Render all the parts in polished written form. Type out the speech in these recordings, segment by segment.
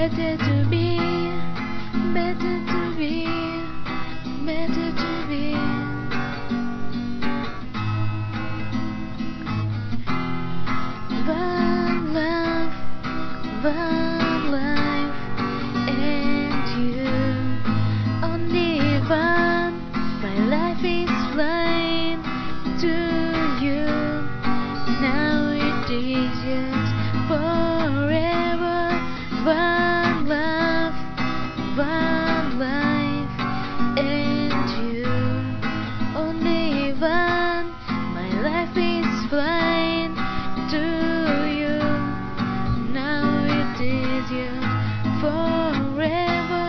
better to be, better to be, better to be. One love, one life, and you, only one. My life is flying to you. Now it is yours forever. One love, one life, and you, only one. My life is flying to you. Now it is yours forever.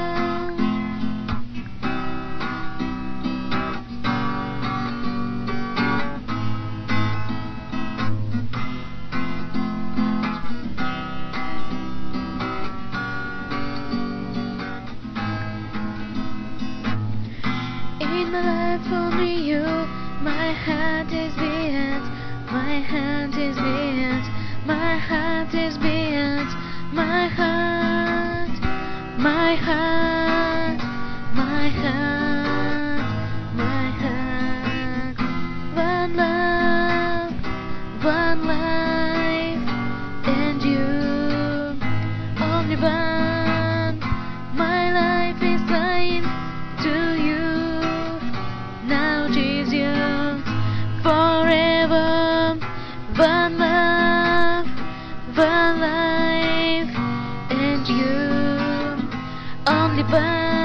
In my life only you, my heart is beat, my heart is beat, my heart is beat, my heart, my heart, my heart, my heart. One love, one life, and you, only one. My life is flying to you. Now it is yours forever. One love, one life, and you, only one.